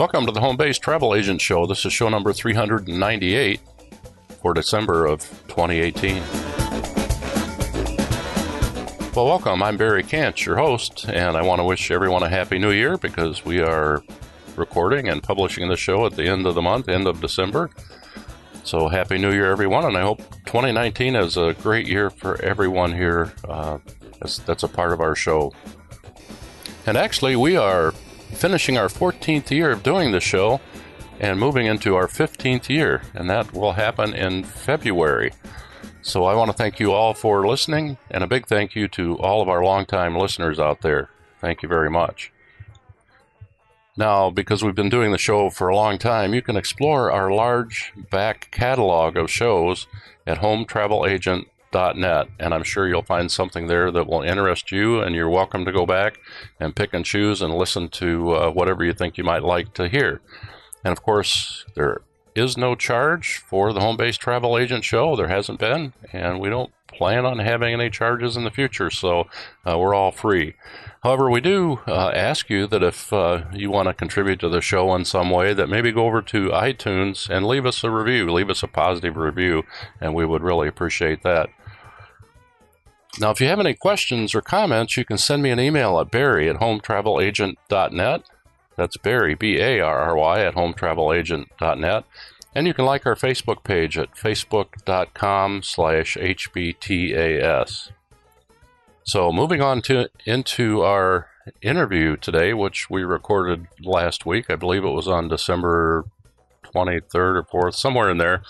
Welcome to the Home Based Travel Agent Show. This is show number 398 for December of 2018. Well, welcome. I'm Barry Kantz, your host, and I want to wish everyone a Happy New Year because we are recording and publishing the show at the end of the month, end of December. So Happy New Year, everyone, and I hope 2019 is a great year for everyone here that's a part of our show. And actually, we are finishing our 14th year of doing the show and moving into our 15th year, and that will happen in February. So I want to thank you all for listening, and a big thank you to all of our longtime listeners out there. Thank you very much. Now, because we've been doing the show for a long time, you can explore our large back catalog of shows at hometravelagent.net, and I'm sure you'll find something there that will interest you, and you're welcome to go back and pick and choose and listen to whatever you think you might like to hear. And of course, there is no charge for the Home Based Travel Agent Show. There hasn't been, and we don't plan on having any charges in the future, so we're all free. However, we do ask you that if you want to contribute to the show in some way, that maybe go over to iTunes and leave us a review, leave us a positive review, and we would really appreciate that. Now, if you have any questions or comments, you can send me an email at barry@hometravelagent.net. That's Barry, B-A-R-R-Y, at hometravelagent.net. And you can like our Facebook page at facebook.com/HBTAS. So moving on into our interview today, which we recorded last week. I believe it was on December 23rd or 4th, somewhere in there.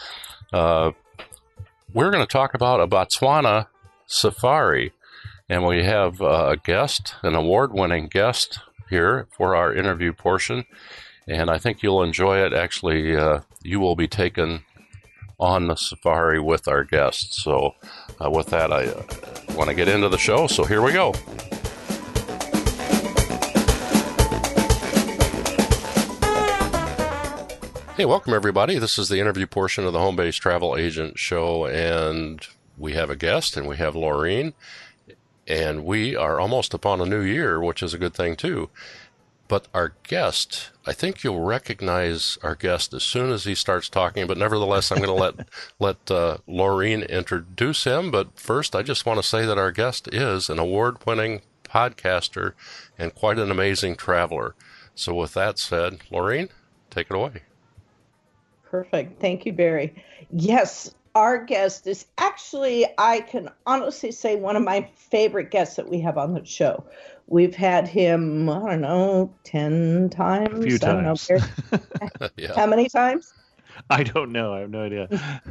We're going to talk about a Botswana safari. And we have a guest, an award-winning guest here for our interview portion. And I think you'll enjoy it. Actually, you will be taken on the safari with our guests. So with that, I want to get into the show. So here we go. Hey, welcome everybody. This is the interview portion of the Home Based Travel Agent Show. And we have a guest, and we have Laureen. And we are almost upon a new year, which is a good thing too. But our guest, I think you'll recognize our guest as soon as he starts talking, but nevertheless, I'm going to let Laureen introduce him. But first, I just want to say that our guest is an award-winning podcaster and quite an amazing traveler. So with that said, Laureen, take it away. Perfect. Thank you, Barry. Yes, our guest is actually, I can honestly say, one of my favorite guests that we have on the show. We've had him, I don't know, 10 times? A few times. I don't know. Yeah. How many times? I don't know. I have no idea.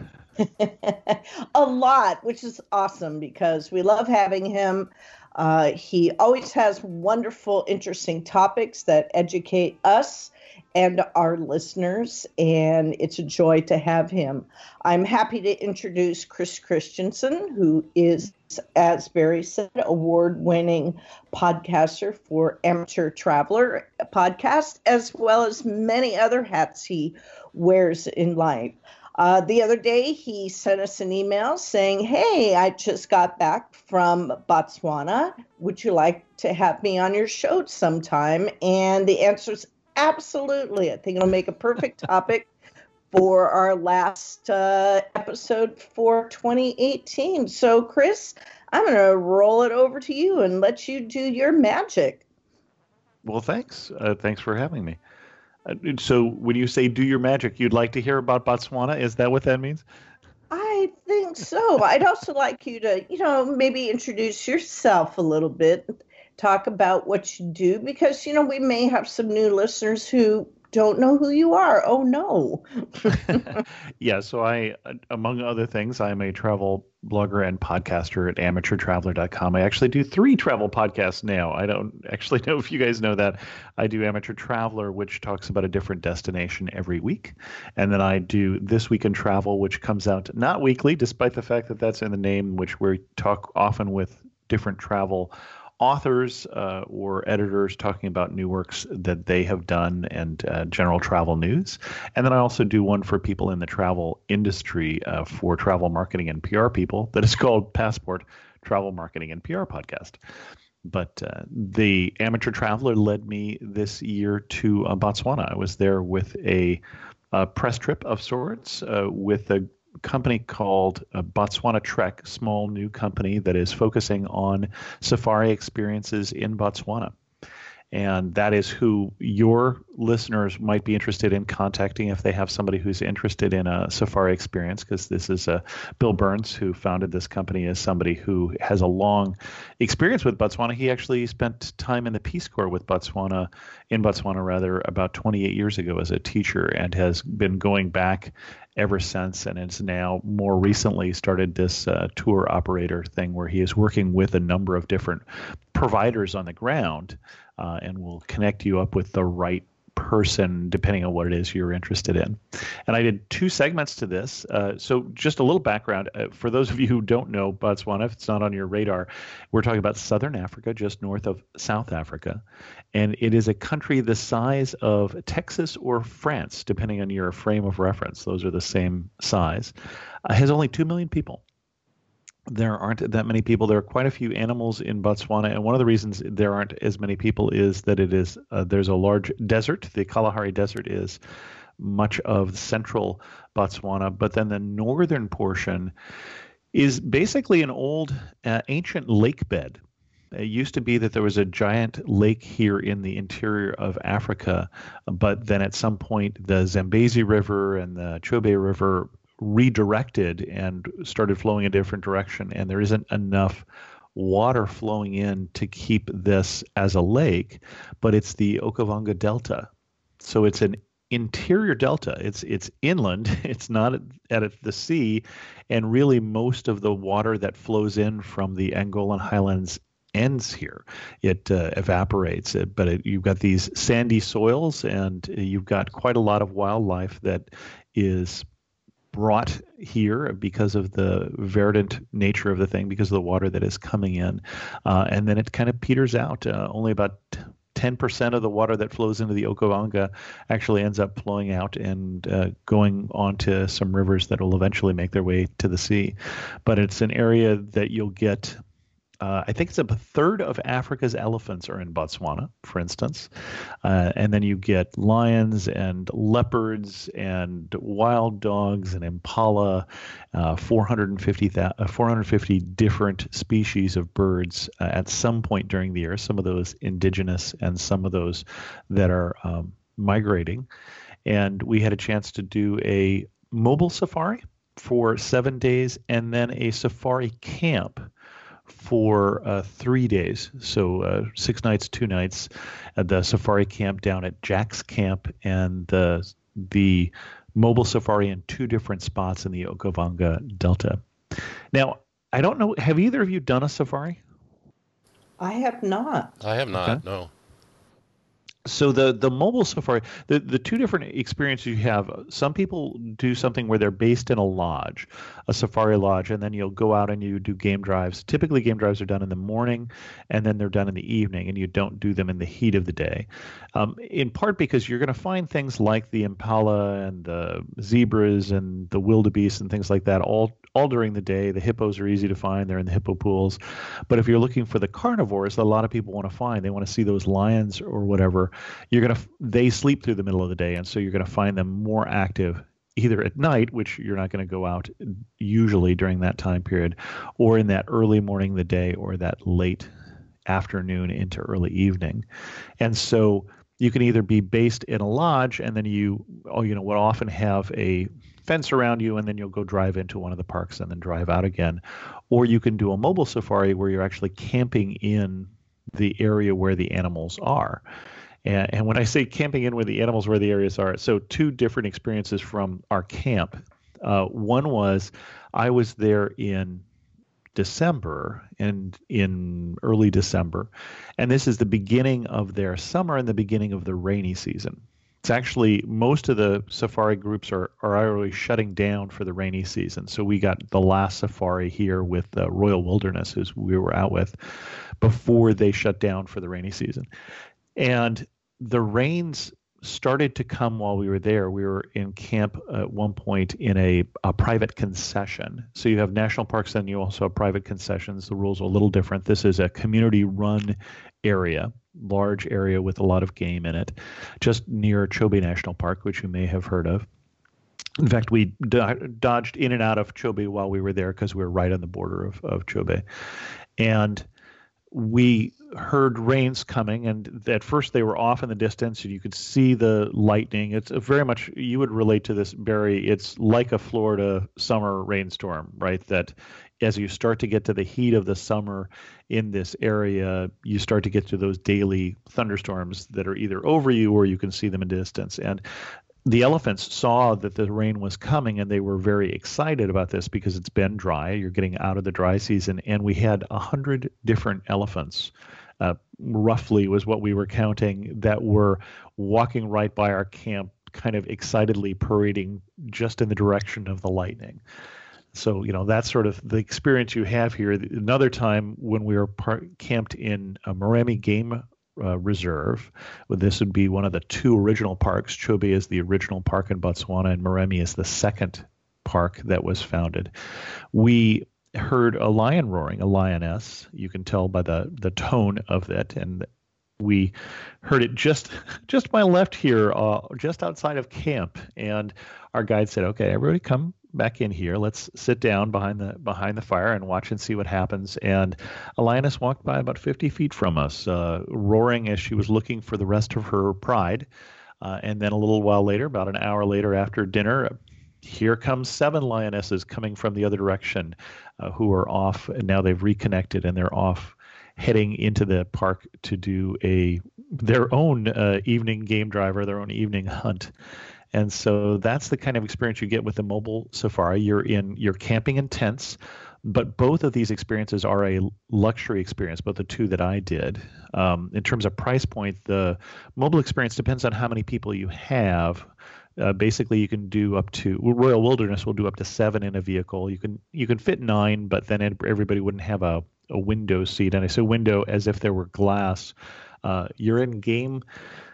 A lot, which is awesome because we love having him. He always has wonderful, interesting topics that educate us and our listeners, and it's a joy to have him. I'm happy to introduce Chris Christensen, who is, as Barry said, award-winning podcaster for Amateur Traveler podcast, as well as many other hats he wears in life. The other day, he sent us an email saying, hey, I just got back from Botswana. Would you like to have me on your show sometime? And the answer is absolutely. I think it'll make a perfect topic for our last episode for 2018. So, Chris, I'm going to roll it over to you and let you do your magic. Well, thanks. Thanks for having me. So when you say do your magic, you'd like to hear about Botswana? Is that what that means? I think so. I'd also like you to, maybe introduce yourself a little bit, talk about what you do, because, we may have some new listeners who don't know who you are. Oh, no. Yeah, so I, among other things, I'm a travel blogger and podcaster at amateurtraveler.com. I actually do 3 travel podcasts now. I don't actually know if you guys know that. I do Amateur Traveler, which talks about a different destination every week. And then I do This Week in Travel, which comes out not weekly, despite the fact that that's in the name, which we talk often with different travel authors or editors talking about new works that they have done and general travel news. And then I also do one for people in the travel industry for travel marketing and PR people that is called Passport Travel Marketing and PR Podcast. But the amateur traveler led me this year to Botswana. I was there with a press trip of sorts with a company called Botswana Trek, small new company that is focusing on safari experiences in Botswana. And that is who your listeners might be interested in contacting if they have somebody who's interested in a safari experience, because this is Bill Burns, who founded this company, is somebody who has a long experience with Botswana. He actually spent time in the Peace Corps with Botswana, about 28 years ago as a teacher, and has been going back ever since, and has now more recently started this tour operator thing where he is working with a number of different providers on the ground and will connect you up with the right person depending on what it is you're interested in. And I did 2 segments to this. So just a little background. For those of you who don't know Botswana, if it's not on your radar, we're talking about Southern Africa, just north of South Africa. And it is a country the size of Texas or France, depending on your frame of reference. Those are the same size. Has only 2 million people. There aren't that many people. There are quite a few animals in Botswana, and one of the reasons there aren't as many people is that it is there's a large desert. The Kalahari Desert is much of central Botswana, but then the northern portion is basically an old ancient lake bed. It used to be that there was a giant lake here in the interior of Africa, but then at some point the Zambezi River and the Chobe River redirected and started flowing a different direction, and there isn't enough water flowing in to keep this as a lake, but it's the Okavango Delta. So it's an interior delta. It's inland. It's not at the sea, and really most of the water that flows in from the Angolan highlands ends here. It evaporates, but you've got these sandy soils, and you've got quite a lot of wildlife that is brought here because of the verdant nature of the thing, because of the water that is coming in. And then it kind of peters out. Only about 10% of the water that flows into the Okavango actually ends up flowing out and going onto some rivers that will eventually make their way to the sea. But it's an area that you'll get I think it's a third of Africa's elephants are in Botswana, for instance. And then you get lions and leopards and wild dogs and impala, 450 different species of birds at some point during the year, some of those indigenous and some of those that are migrating. And we had a chance to do a mobile safari for 7 days and then a safari camp for 3 days. So 6 nights, 2 nights at the safari camp down at Jack's Camp, and the mobile safari in 2 different spots in the Okavango Delta. Now, I don't know, have either of you done a safari? I have not. I have not, Okay. no. So the mobile safari, the 2 different experiences you have, some people do something where they're based in a lodge, a safari lodge, and then you'll go out and you do game drives. Typically game drives are done in the morning and then they're done in the evening, and you don't do them in the heat of the day. In part because you're going to find things like the impala and the zebras and the wildebeest and things like that all during the day. The hippos are easy to find. They're in the hippo pools. But if you're looking for the carnivores that a lot of people want to find, they want to see those lions or whatever, they sleep through the middle of the day, and so you're going to find them more active either at night, which you're not going to go out usually during that time period, or in that early morning of the day, or that late afternoon into early evening. And so you can either be based in a lodge, and then you would often have a fence around you, and then you'll go drive into one of the parks and then drive out again. Or you can do a mobile safari where you're actually camping in the area where the animals are. And when I say camping in where the animals, where the areas are, so 2 different experiences from our camp. One was I was there in December, and in early December, and this is the beginning of their summer and the beginning of the rainy season. It's actually, most of the safari groups are already shutting down for the rainy season. So we got the last safari here with the Royal Wilderness, who we were out with, before they shut down for the rainy season. And the rains started to come while we were there. We were in camp at one point in a private concession. So you have national parks, and you also have private concessions. The rules are a little different. This is a community-run area, large area with a lot of game in it, just near Chobe National Park, which you may have heard of. In fact, we dodged in and out of Chobe while we were there because we were right on the border of Chobe. And we heard rains coming, and at first they were off in the distance, and you could see the lightning. It's very much, you would relate to this, Barry, it's like a Florida summer rainstorm, right? That as you start to get to the heat of the summer in this area, you start to get to those daily thunderstorms that are either over you or you can see them in distance. And the elephants saw that the rain was coming, and they were very excited about this because it's been dry. You're getting out of the dry season, and we had 100 different elephants, roughly was what we were counting, that were walking right by our camp, kind of excitedly parading just in the direction of the lightning. So, that's sort of the experience you have here. Another time when we were camped in a Moremi Game Reserve. This would be one of the two original parks. Chobe is the original park in Botswana, and Moremi is the second park that was founded. We heard a lion roaring, a lioness. You can tell by the tone of it, and we heard it just my left here, just outside of camp. And our guide said, "Okay, everybody, come back in here. Let's sit down behind the fire and watch and see what happens." And a lioness walked by about 50 feet from us, roaring as she was looking for the rest of her pride. And then a little while later, about an hour later after dinner, here comes 7 lionesses coming from the other direction, who are off. And now they've reconnected, and they're off heading into the park to do their own evening game drive, their own evening hunt. And so that's the kind of experience you get with the mobile safari. You're camping in tents, but both of these experiences are a luxury experience, both the two that I did. In terms of price point, the mobile experience depends on how many people you have. Basically, you can do up to Royal Wilderness will do up to 7 in a vehicle. You can fit 9, but then everybody wouldn't have a window seat. And I say window as if there were glass. You're in game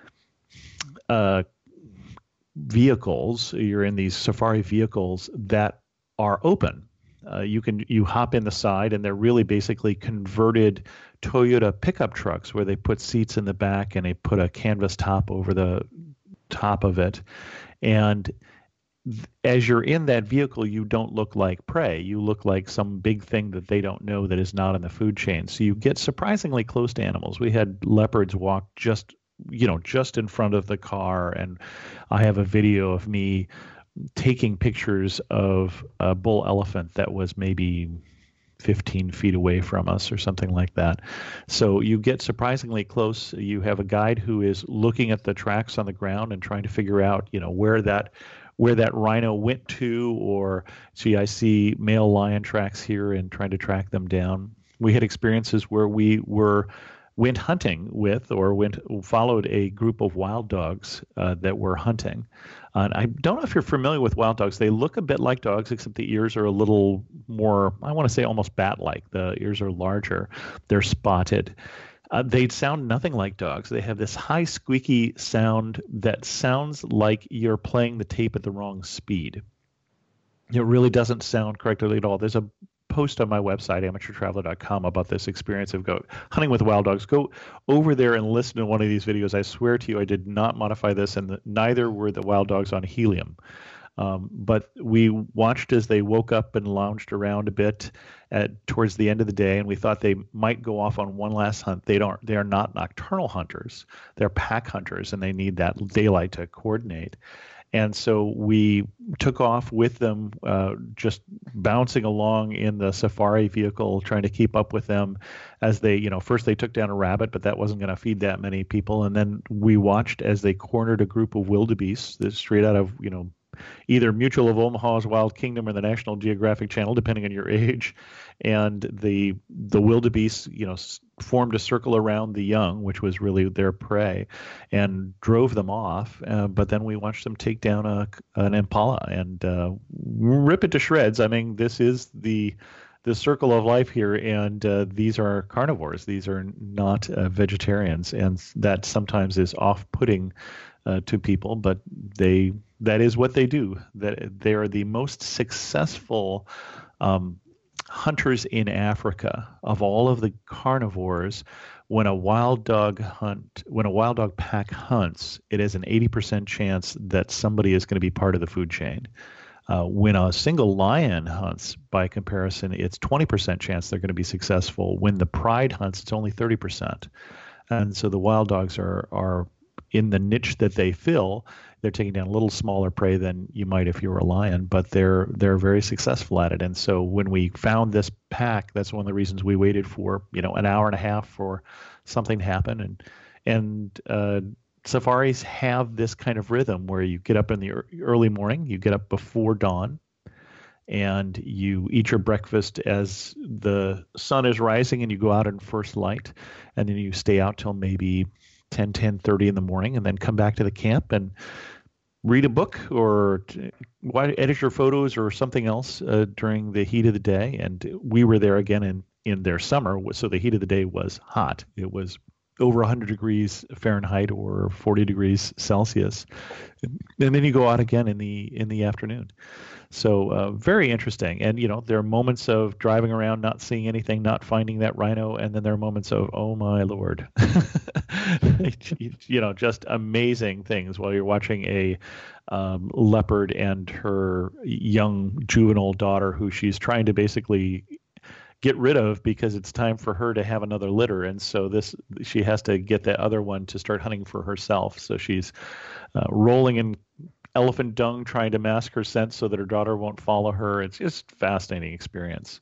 vehicles. You're in these safari vehicles that are open. You hop in the side, and they're really basically converted Toyota pickup trucks where they put seats in the back and they put a canvas top over the top of it. And as you're in that vehicle, you don't look like prey. You look like some big thing that they don't know that is not in the food chain. So you get surprisingly close to animals. We had leopards walk just in front of the car, and I have a video of me taking pictures of a bull elephant that was maybe 15 feet away from us or something like that. So you get surprisingly close. You have a guide who is looking at the tracks on the ground and trying to figure out, where that rhino went to, or gee, I see male lion tracks here, and trying to track them down. We had experiences where we went hunting with, or followed a group of wild dogs that were hunting. And I don't know if you're familiar with wild dogs. They look a bit like dogs, except the ears are a little more, I want to say almost bat-like. The ears are larger. They're spotted. They sound nothing like dogs. They have this high squeaky sound that sounds like you're playing the tape at the wrong speed. It really doesn't sound correctly at all. There's a post on my website, amateurtraveler.com, about this experience of hunting with wild dogs. Go over there and listen to one of these videos. I swear to you, I did not modify this, and neither were the wild dogs on helium. But we watched as they woke up and lounged around a bit towards the end of the day, and we thought they might go off on one last hunt. They are not nocturnal hunters. They're pack hunters, and they need that daylight to coordinate. And so we took off with them, just bouncing along in the safari vehicle, trying to keep up with them as they, first they took down a rabbit, but that wasn't going to feed that many people. And then we watched as they cornered a group of wildebeest straight out of, either Mutual of Omaha's Wild Kingdom or the National Geographic Channel, depending on your age. And the wildebeest, formed a circle around the young, which was really their prey, and drove them off. But then we watched them take down an impala and rip it to shreds. I mean, this is the circle of life here, and these are carnivores. These are not vegetarians, and that sometimes is off-putting to people, but that is what they do. That they are the most successful hunters in Africa of all of the carnivores. When a wild dog pack hunts, it is an 80% chance that somebody is going to be part of the food chain. When a single lion hunts, by comparison, it's 20% chance they're going to be successful. When the pride hunts, it's only 30%. And so the wild dogs are in the niche that they fill. They're taking down a little smaller prey than you might if you were a lion, but they're very successful at it. And so when we found this pack, that's one of the reasons we waited for an hour and a half for something to happen. And safaris have this kind of rhythm where you get up in the early morning, you get up before dawn, and you eat your breakfast as the sun is rising, and you go out in first light, and then you stay out till maybe 10:30 in the morning, and then come back to the camp and read a book or edit your photos or something else during the heat of the day. And we were there again in their summer, so the heat of the day was hot. It was over 100 degrees Fahrenheit or 40 degrees Celsius. And then you go out again in the afternoon. So very interesting. And, there are moments of driving around, not seeing anything, not finding that rhino. And then there are moments of, oh, my Lord, just amazing things while you're watching a leopard and her young juvenile daughter who she's trying to basically get rid of because it's time for her to have another litter. And so she has to get that other one to start hunting for herself. So she's rolling in elephant dung, trying to mask her scent so that her daughter won't follow her. It's just a fascinating experience.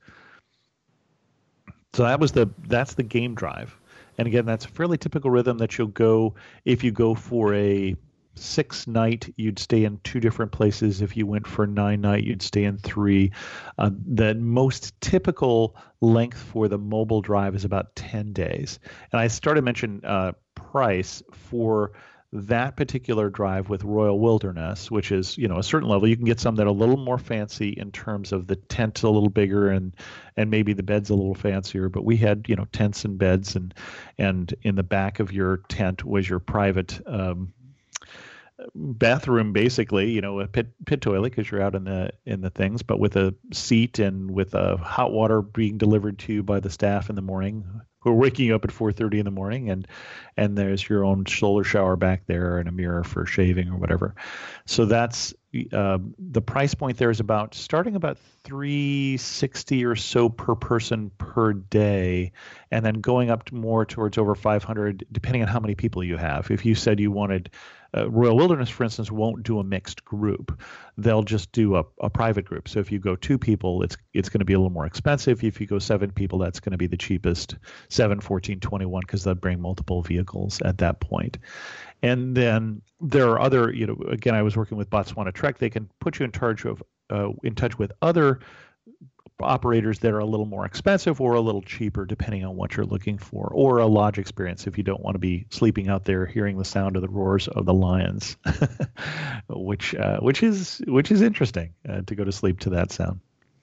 So that's the game drive. And again, that's a fairly typical rhythm that you'll go if you go for a 6-night, you'd stay in 2 different places. If you went for 9-night, you'd stay in 3. The most typical length for the mobile drive is about 10 days. And I started to mention price for that particular drive with Royal Wilderness, which is, a certain level. You can get some that are a little more fancy in terms of the tent a little bigger and maybe the bed's a little fancier. But we had, tents and beds, and in the back of your tent was your private bathroom, basically, a pit toilet because you're out in the things, but with a seat and with hot water being delivered to you by the staff in the morning, who are waking you up at 4:30 in the morning, and there's your own solar shower back there and a mirror for shaving or whatever. So that's the price point there is starting about $360 or so per person per day, and then going up more towards over $500 depending on how many people you have. If you said you wanted Royal Wilderness, for instance, won't do a mixed group. They'll just do a private group. So if you go 2 people, it's going to be a little more expensive. If you go 7 people, that's going to be the cheapest, 7, 14, 21, because they'll bring multiple vehicles at that point. And then there are other, again, I was working with Botswana Trek. They can put you in touch with other operators that are a little more expensive or a little cheaper depending on what you're looking for, or a lodge experience if you don't want to be sleeping out there hearing the sound of the roars of the lions, which is interesting to go to sleep to that sound.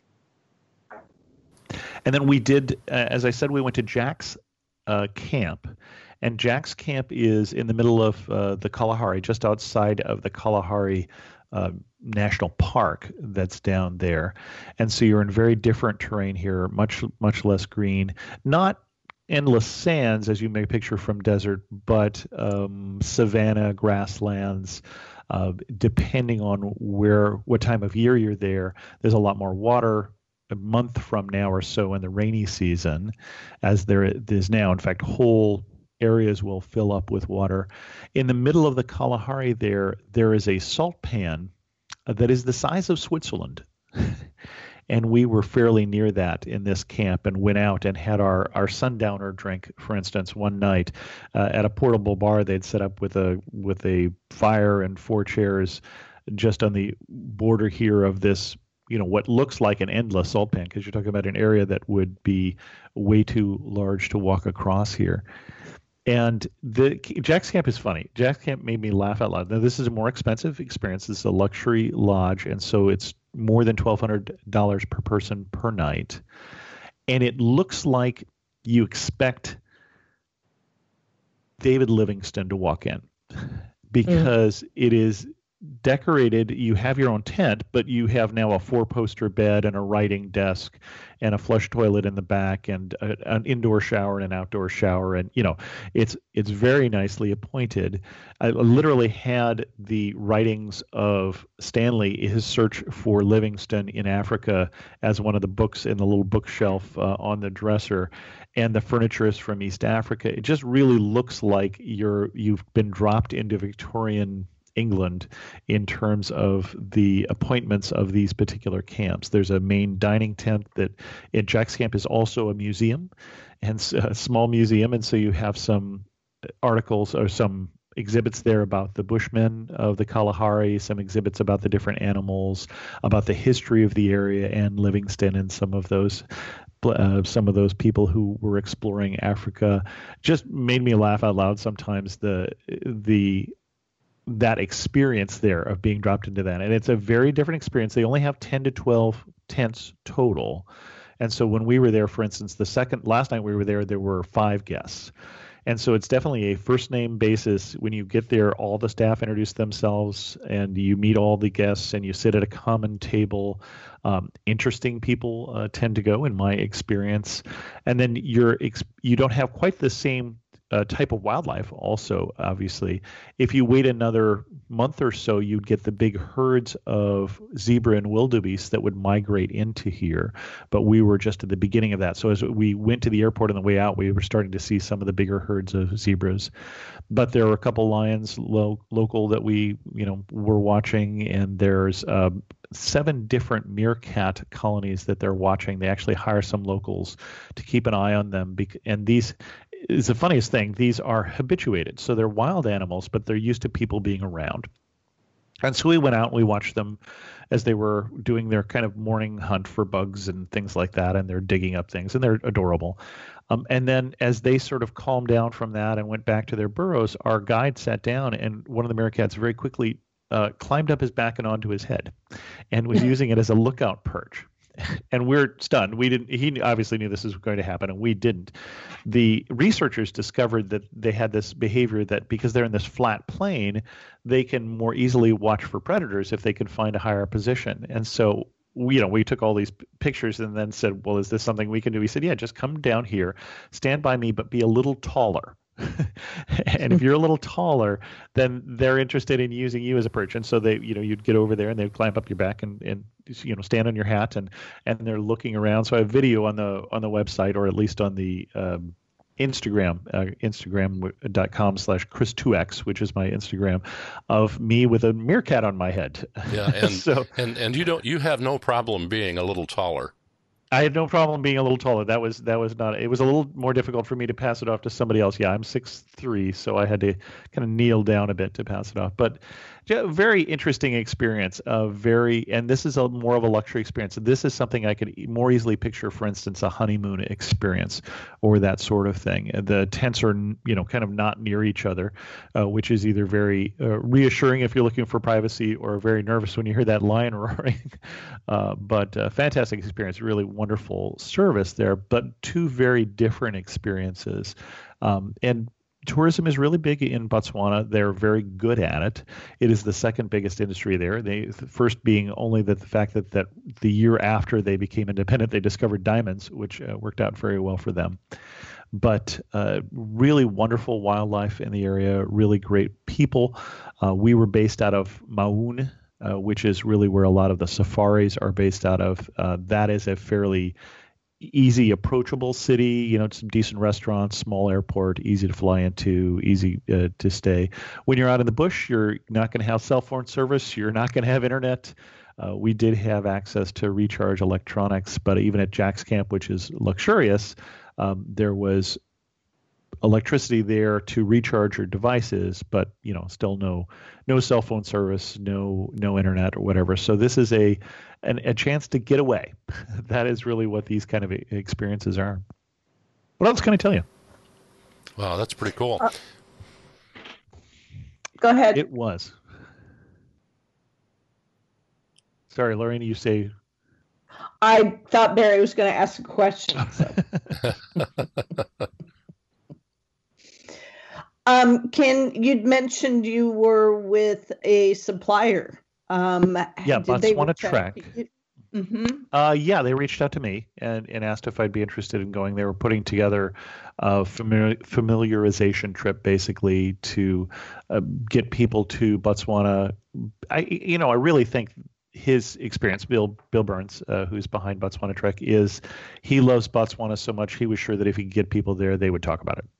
And then we did, as I said, we went to Jack's camp, and Jack's camp is in the middle of the Kalahari, just outside of the Kalahari National Park that's down there. And so you're in very different terrain here, much less green, not endless sands as you may picture from desert, but savanna, grasslands. Depending on what time of year you're there, there's a lot more water a month from now or so in the rainy season as there is now. In fact, whole areas will fill up with water. In the middle of the Kalahari there is a salt pan that is the size of Switzerland. And we were fairly near that in this camp and went out and had our sundowner drink, for instance, one night at a portable bar they'd set up with a fire and 4 chairs just on the border here of this, what looks like an endless salt pan, because you're talking about an area that would be way too large to walk across here. And Jack's Camp is funny. Jack's Camp made me laugh out loud. Now, this is a more expensive experience. This is a luxury lodge, and so it's more than $1,200 per person per night. And it looks like you expect David Livingstone to walk in. because it is decorated. You have your own tent, but you have now a 4-poster bed and a writing desk and a flush toilet in the back and an indoor shower and an outdoor shower. And, it's very nicely appointed. I literally had the writings of Stanley, his search for Livingstone in Africa, as one of the books in the little bookshelf on the dresser. And the furniture is from East Africa. It just really looks like you've been dropped into Victorian England in terms of the appointments of these particular camps. There's a main dining tent that at Jack's Camp is also a museum, and a small museum, and so you have some articles or some exhibits there about the Bushmen of the Kalahari, some exhibits about the different animals, about the history of the area and Livingstone and some of those people who were exploring Africa. Just made me laugh out loud sometimes, that experience there of being dropped into that. And it's a very different experience. They only have 10 to 12 tents total. And so when we were there, for instance, last night we were there were 5 guests. And so it's definitely a first name basis. When you get there, all the staff introduce themselves and you meet all the guests and you sit at a common table. Interesting people tend to go, in my experience. And then you don't have quite the same type of wildlife also, obviously. If you wait another month or so, you'd get the big herds of zebra and wildebeest that would migrate into here. But we were just at the beginning of that. So as we went to the airport on the way out, we were starting to see some of the bigger herds of zebras. But there were a couple lions local that we were watching, and there's 7 different meerkat colonies that they're watching. They actually hire some locals to keep an eye on them. And these is the funniest thing. These are habituated. So they're wild animals, but they're used to people being around. And so we went out and we watched them as they were doing their kind of morning hunt for bugs and things like that. And they're digging up things, and they're adorable. And then as they sort of calmed down from that and went back to their burrows, our guide sat down, and one of the meerkats very quickly climbed up his back and onto his head and was using it as a lookout perch. And we're stunned. He obviously knew this was going to happen, and we didn't. The researchers discovered that they had this behavior that because they're in this flat plane, they can more easily watch for predators if they can find a higher position. And so we took all these pictures and then said, well, is this something we can do? He said, yeah, just come down here, stand by me, but be a little taller. And if you're a little taller, then they're interested in using you as a perch. And so they, you'd get over there and they'd climb up your back and stand on your hat and they're looking around. So I have video on the website, or at least on the Instagram, instagram.com/Chris2X, which is my Instagram, of me with a meerkat on my head. Yeah. And and you have no problem being a little taller. I had no problem being a little taller. That was not. It was a little more difficult for me to pass it off to somebody else. Yeah, I'm 6'3", so I had to kind of kneel down a bit to pass it off. But very interesting experience. And this is more of a luxury experience. This is something I could more easily picture, for instance, a honeymoon experience or that sort of thing. The tents are, kind of not near each other, which is either very reassuring if you're looking for privacy, or very nervous when you hear that lion roaring. But fantastic experience, really wonderful service there, but 2 very different experiences. And tourism is really big in Botswana. They're very good at it. It is the second biggest industry there. The first being only the fact that the year after they became independent, they discovered diamonds, which worked out very well for them. But really wonderful wildlife in the area, really great people. We were based out of Maun, which is really where a lot of the safaris are based out of. That is a fairly easy, approachable city, some decent restaurants, small airport, easy to fly into, easy to stay. When you're out in the bush, you're not going to have cell phone service. You're not going to have internet. We did have access to recharge electronics, but even at Jack's Camp, which is luxurious, there was electricity there to recharge your devices, but still no cell phone service, no internet or whatever. So this is a chance to get away. That is really what these kind of experiences are. What else can I tell you? Wow, that's pretty cool. Go ahead. It was. Sorry, Lorraine, you say. I thought Barry was going to ask a question. So. Ken, you'd mentioned you were with a supplier. Yeah, did they Botswana reach out Trek. to you? Mm-hmm. Yeah, they reached out to me and asked if I'd be interested in going. They were putting together a familiarization trip, basically, to get people to Botswana. I really think his experience, Bill Burns, who's behind Botswana Trek, is he loves Botswana so much he was sure that if he could get people there, they would talk about it.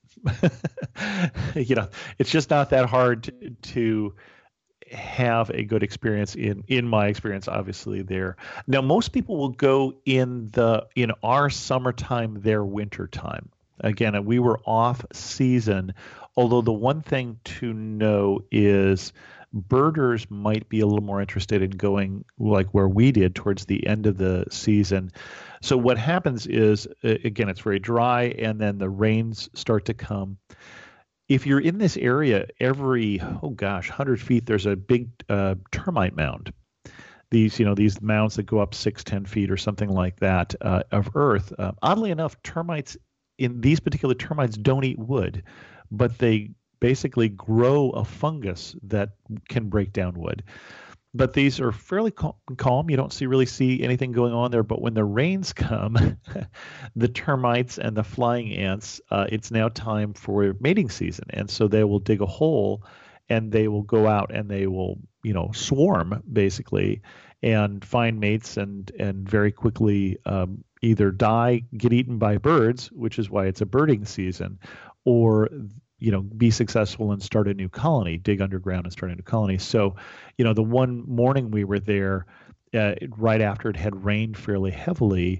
It's just not that hard to have a good experience in my experience, obviously there. Now most people will go in our summertime, their winter time. Again, we were off season, although the one thing to know is birders might be a little more interested in going like where we did towards the end of the season. So what happens is, again, it's very dry and then the rains start to come. If you're in this area, every 100 feet, there's a big termite mound. These mounds that go up 6-10 feet or something like that of earth. Oddly enough, these particular termites don't eat wood, but they basically grow a fungus that can break down wood. But these are fairly calm. You don't really see anything going on there. But when the rains come, the termites and the flying ants, it's now time for mating season. And so they will dig a hole and they will go out and they will, swarm basically and find mates and very quickly either die, get eaten by birds, which is why it's a birding season, or be successful and start a new colony, dig underground and start a new colony. So, the one morning we were there, right after it had rained fairly heavily,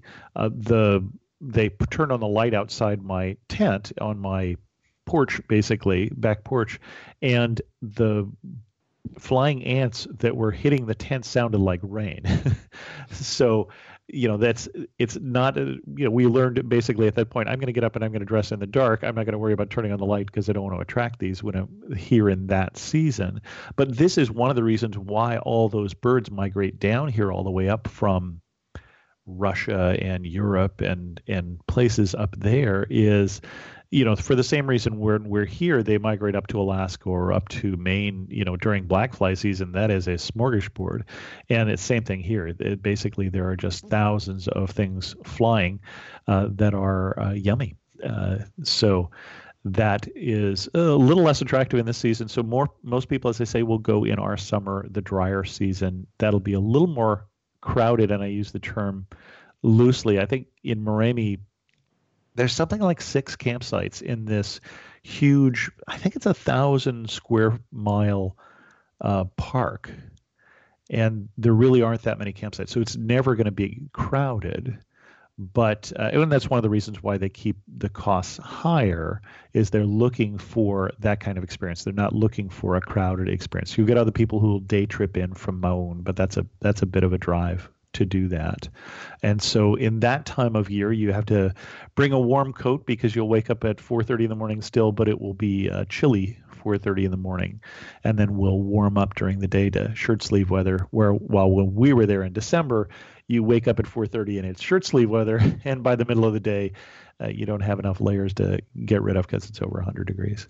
they turned on the light outside my tent on my porch, basically back porch, and the flying ants that were hitting the tent sounded like rain. So, it's not, we learned basically at that point, I'm going to get up and I'm going to dress in the dark. I'm not going to worry about turning on the light because I don't want to attract these when I'm here in that season. But this is one of the reasons why all those birds migrate down here all the way up from Russia and Europe and places up there is, for the same reason we're here, they migrate up to Alaska or up to Maine, during black fly season. That is a smorgasbord. And it's the same thing here. Basically, there are just thousands of things flying that are yummy. So that is a little less attractive in this season. So most people, as I say, will go in our summer, the drier season. That'll be a little more crowded, and I use the term loosely. I think in Moremi, there's something like 6 campsites in this huge, I think it's 1,000 square mile park. And there really aren't that many campsites. So it's never going to be crowded. But and that's one of the reasons why they keep the costs higher, is they're looking for that kind of experience. They're not looking for a crowded experience. You get other people who will day trip in from Maun, but that's a bit of a drive to do that. And so in that time of year, you have to bring a warm coat because you'll wake up at 4:30 in the morning still, but it will be chilly 4:30 in the morning, and then we'll warm up during the day to shirt sleeve weather. While when we were there in December, you wake up at 4:30 and it's shirt sleeve weather, and by the middle of the day, you don't have enough layers to get rid of because it's over 100 degrees.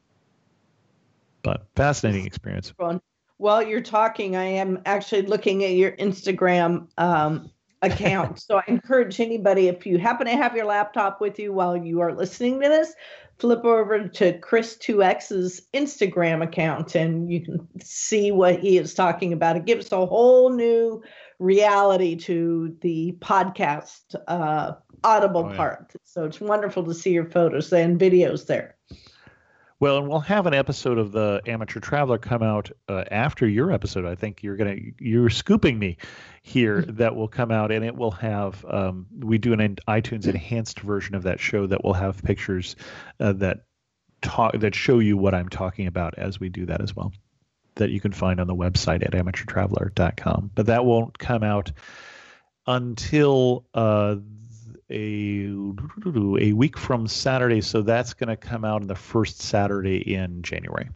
But fascinating experience. While you're talking, I am actually looking at your Instagram account. So I encourage anybody, if you happen to have your laptop with you while you are listening to this, flip over to Chris2X's Instagram account and you can see what he is talking about. It gives a whole new reality to the podcast audible part. So it's wonderful to see your photos and videos there. Well, and we'll have an episode of the Amateur Traveler come out after your episode. I think you're scooping me here. That will come out, and it will have. We do an iTunes enhanced version of that show that will have pictures that show you what I'm talking about as we do that as well. That you can find on the website at amateurtraveler.com. But that won't come out until a week from Saturday, so that's going to come out on the first Saturday in January.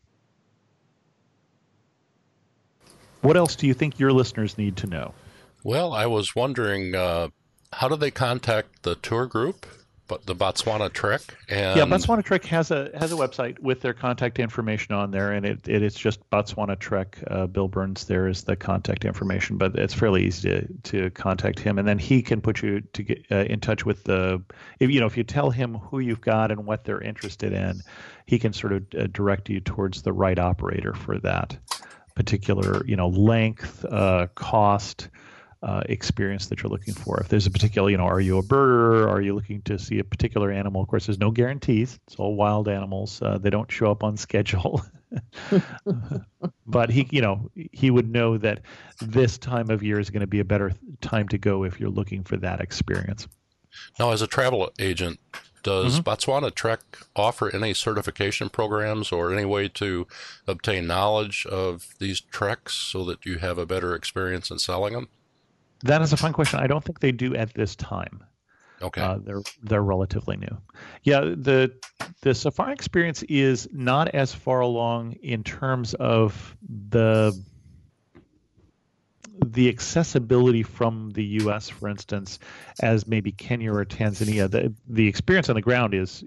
What else do you think your listeners need to know? Well, I was wondering, how do they contact the tour group? but the Botswana Trek, Yeah, and Botswana Trek has a website with their contact information on there, and it's just Botswana Trek. Bill Burns there is the contact information, but it's fairly easy to contact him, and then he can put you to get in touch with if you tell him who you've got and what they're interested in, he can sort of direct you towards the right operator for that particular length, cost. Experience that you're looking for. If there's a particular, are you a birder? Are you looking to see a particular animal? Of course, there's no guarantees. It's all wild animals. They don't show up on schedule. But he would know that this time of year is going to be a better time to go if you're looking for that experience. now as a travel agent, does Botswana Trek offer any certification programs or any way to obtain knowledge of these treks so that you have a better experience in selling them? That is a fun question. I don't think they do at this time. Okay. They're relatively new. Yeah, the safari experience is not as far along in terms of the accessibility from the U.S., for instance, as maybe Kenya or Tanzania. The experience on the ground is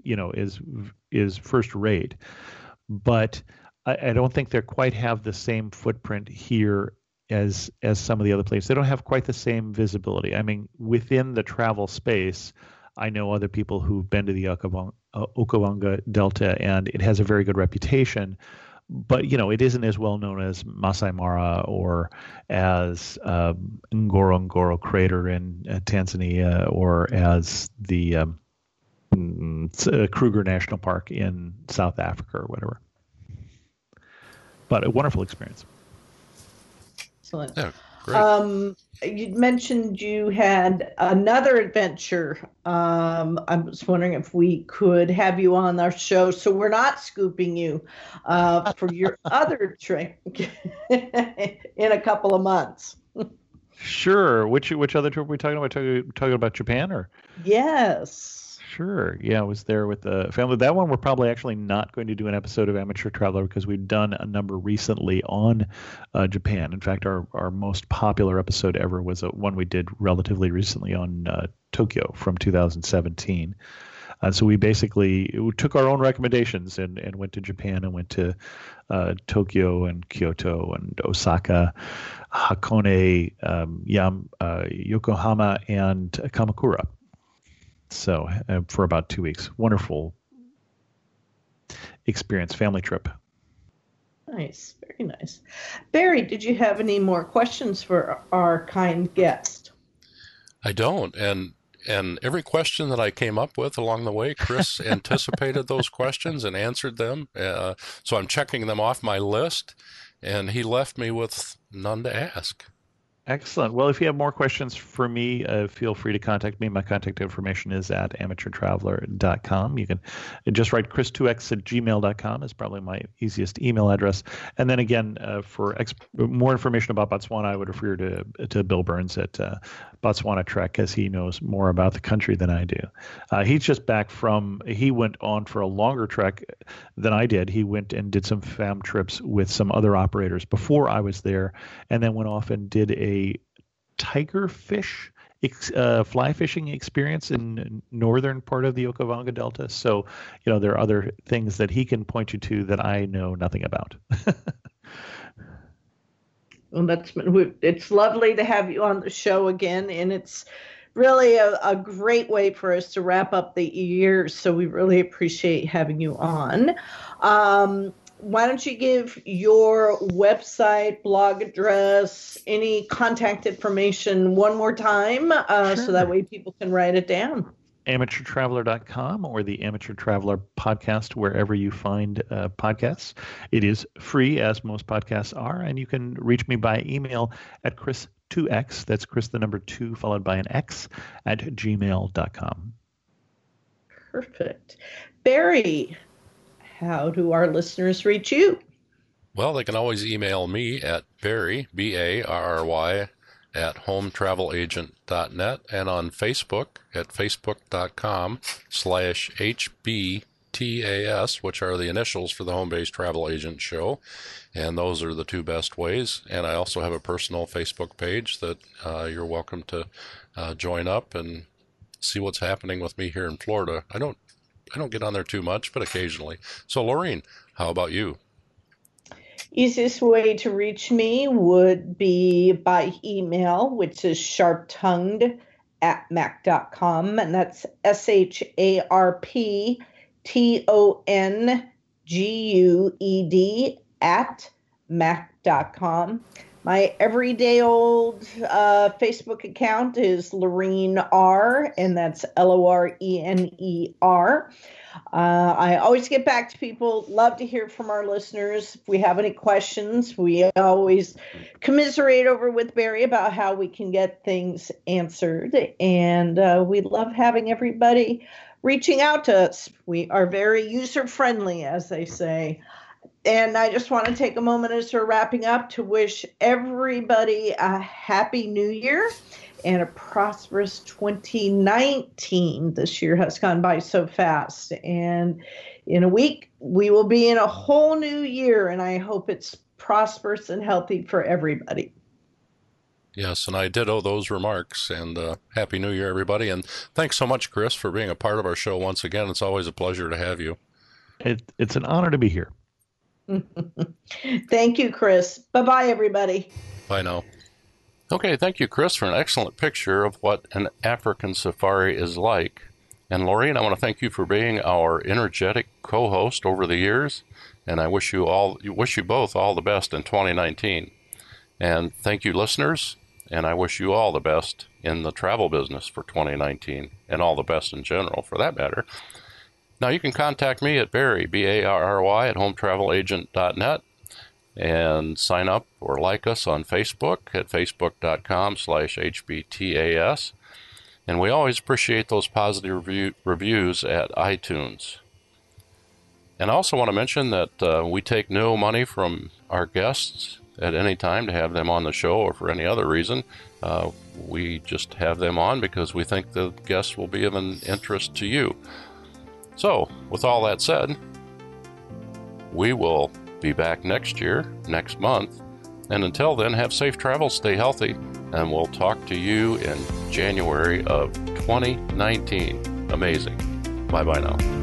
first rate, but I don't think they quite have the same footprint here as some of the other places. They don't have quite the same visibility. I mean, within the travel space, I know other people who've been to the Okavango Delta, and it has a very good reputation. But it isn't as well known as Masai Mara or as Ngorongoro Crater in Tanzania, or as the Kruger National Park in South Africa or whatever. But a wonderful experience. Excellent. Yeah, great. You mentioned you had another adventure. I was wondering if we could have you on our show, so we're not scooping you for your other trip in a couple of months. Sure. Which other trip are we talking about? Talking about Japan, or? Yes. Sure. Yeah, I was there with the family. That one we're probably actually not going to do an episode of Amateur Traveler because we've done a number recently on Japan. In fact, our most popular episode ever was one we did relatively recently on Tokyo from 2017. So we took our own recommendations and went to Japan and went to Tokyo and Kyoto and Osaka, Hakone, Yokohama, and Kamakura. So for about 2 weeks. Wonderful experience, family trip. Nice, very nice. Barry, did you have any more questions for our kind guest? I don't. And every question that I came up with along the way, Chris anticipated those questions and answered them. So I'm checking them off my list, and he left me with none to ask. Excellent. Well, if you have more questions for me, feel free to contact me. My contact information is at amateurtraveler.com. You can just write chris2x@gmail.com is probably my easiest email address. And then again, for more information about Botswana, I would refer to Bill Burns at Botswana Trek, as he knows more about the country than I do. He's just back he went on for a longer trek than I did. He went and did some fam trips with some other operators before I was there, and then went off and did a tiger fish fly fishing experience in northern part of the Okavango Delta. So, there are other things that he can point you to that I know nothing about. Well, it's lovely to have you on the show again, and it's really a great way for us to wrap up the year. So we really appreciate having you on. Why don't you give your website, blog address, any contact information one more time, Sure. So that way people can write it down? amateurtraveler.com or the Amateur Traveler podcast, wherever you find podcasts. It is free, as most podcasts are, and you can reach me by email at chris2x, that's Chris the number 2 followed by an X, at gmail.com. Perfect. Barry, how do our listeners reach you? Well, they can always email me at Barry, Barry, at hometravelagent.net, and on Facebook at facebook.com/HBTAS, which are the initials for the Home Based Travel Agent Show. And those are the two best ways. And I also have a personal Facebook page that you're welcome to join up and see what's happening with me here in Florida. I don't get on there too much, but occasionally. So, Laureen, how about you? Easiest way to reach me would be by email, which is sharptongued@mac.com, and that's sharptongued@mac.com. My everyday old Facebook account is Lorene R, and that's LORENER. I always get back to people. Love to hear from our listeners. If we have any questions, we always commiserate over with Barry about how we can get things answered. And we love having everybody reaching out to us. We are very user-friendly, as they say. And I just want to take a moment as we're wrapping up to wish everybody a happy new year and a prosperous 2019. This year has gone by so fast. And in a week, we will be in a whole new year, and I hope it's prosperous and healthy for everybody. Yes, and I ditto those remarks, and Happy New Year, everybody. And thanks so much, Chris, for being a part of our show once again. It's always a pleasure to have you. It's an honor to be here. Thank you, Chris. Bye-bye, everybody. Bye now. Okay, thank you, Chris, for an excellent picture of what an African safari is like. And Laureen, I want to thank you for being our energetic co-host over the years, and I wish you both all the best in 2019. And thank you, listeners, and I wish you all the best in the travel business for 2019, and all the best in general, for that matter. Now, you can contact me at Barry, B-A-R-R-Y, at hometravelagent.net. And sign up or like us on Facebook at facebook.com/HBTAS. And we always appreciate those positive reviews at iTunes. And I also want to mention that we take no money from our guests at any time to have them on the show or for any other reason. We just have them on because we think the guests will be of an interest to you. So, with all that said, we will be back next month. And until then, have safe travels, stay healthy, and we'll talk to you in January of 2019. Amazing. Bye-bye now.